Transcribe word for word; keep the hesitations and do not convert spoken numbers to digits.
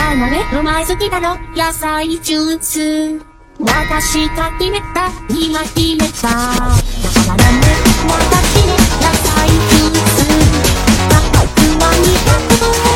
離れる前好きだろ野菜ジュース私が決めた今決めただからなんで私の野菜ジュース価格はにひゃくえん